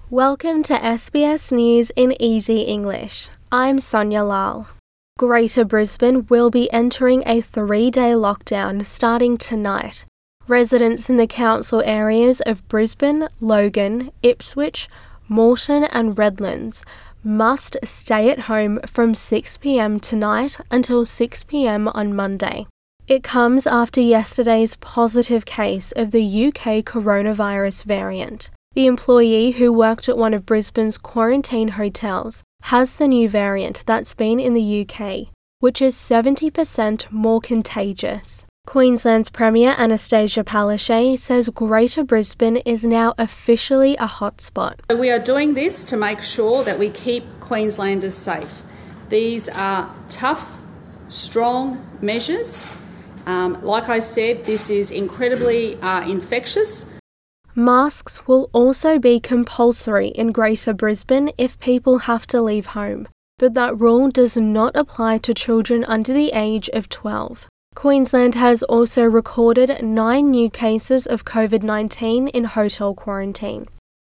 Welcome to SBS News in Easy English. I'm Sonia Lal. Greater Brisbane will be entering a 3-day lockdown starting tonight. Residents in the council areas of Brisbane, Logan, Ipswich, Moreton and Redlands must stay at home from 6 p.m. tonight until 6 p.m. on Monday. It comes after yesterday's positive case of the UK coronavirus variant. The employee who worked at one of Brisbane's quarantine hotels has the new variant that's been in the UK, which is 70% more contagious. Queensland's Premier Anastasia Palaszczuk says Greater Brisbane is now officially a hotspot. We are doing this to make sure that we keep Queenslanders safe. These are tough, strong measures. Like I said, this is incredibly infectious. Masks will also be compulsory in Greater Brisbane if people have to leave home, but that rule does not apply to children under the age of 12. Queensland has also recorded 9 new cases of COVID-19 in hotel quarantine.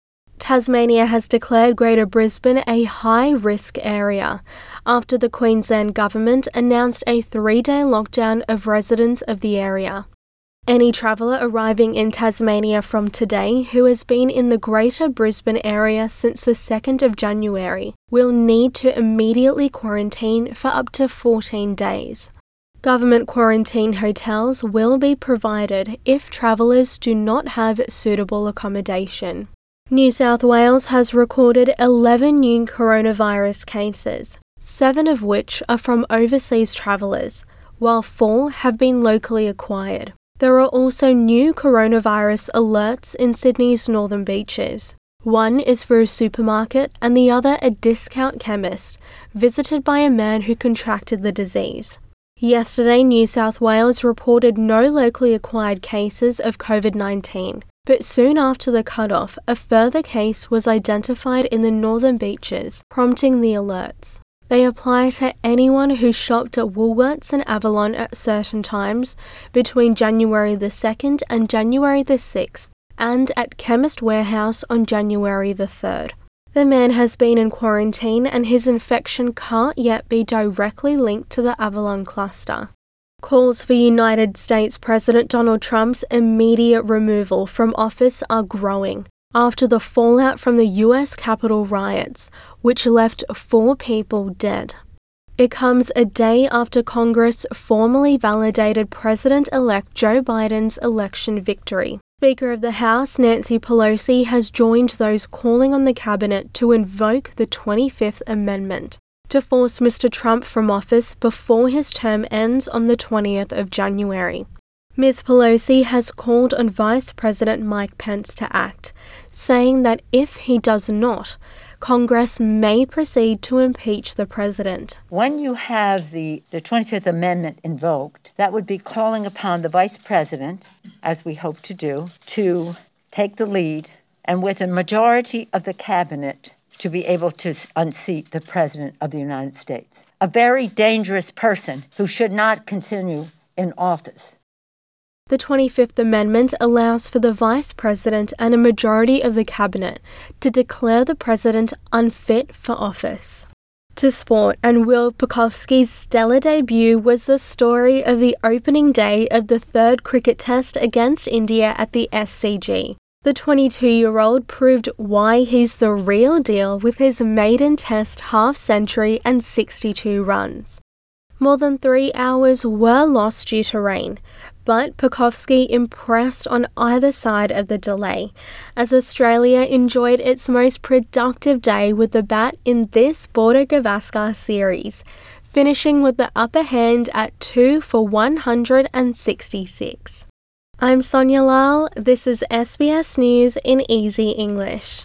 Tasmania has declared Greater Brisbane a high-risk area after the Queensland government announced a 3-day lockdown of residents of the area. Any traveller arriving in Tasmania from today who has been in the Greater Brisbane area since the 2nd of January will need to immediately quarantine for up to 14 days. Government quarantine hotels will be provided if travellers do not have suitable accommodation. New South Wales has recorded 11 new coronavirus cases, 7 of which are from overseas travellers, while 4 have been locally acquired. There are also new coronavirus alerts in Sydney's northern beaches. One is for a supermarket and the other a discount chemist, visited by a man who contracted the disease. Yesterday, New South Wales reported no locally acquired cases of COVID-19, but soon after the cutoff, a further case was identified in the northern beaches, prompting the alerts. They apply to anyone who shopped at Woolworths and Avalon at certain times between January the 2nd and January the 6th, and at Chemist Warehouse on January the 3rd. The man has been in quarantine and his infection can't yet be directly linked to the Avalon cluster. Calls for United States President Donald Trump's immediate removal from office are growing after the fallout from the US Capitol riots, which left 4 people dead. It comes a day after Congress formally validated President-elect Joe Biden's election victory. Speaker of the House Nancy Pelosi has joined those calling on the cabinet to invoke the 25th Amendment to force Mr. Trump from office before his term ends on the 20th of January. Ms. Pelosi has called on Vice President Mike Pence to act, saying that if he does not, Congress may proceed to impeach the president. When you have the 25th Amendment invoked, that would be calling upon the Vice President, as we hope to do, to take the lead and with a majority of the cabinet to be able to unseat the President of the United States. A very dangerous person who should not continue in office. The 25th Amendment allows for the Vice President and a majority of the Cabinet to declare the President unfit for office. To sport, and Will Pucovski's stellar debut was the story of the opening day of the 3rd cricket test against India at the SCG. The 22-year-old proved why he's the real deal with his maiden test half-century and 62 runs. More than 3 hours were lost due to rain, but Pucovski impressed on either side of the delay, as Australia enjoyed its most productive day with the bat in this Border Gavaskar series, finishing with the upper hand at 2 for 166. I'm Sonia Lal. This is SBS News in Easy English.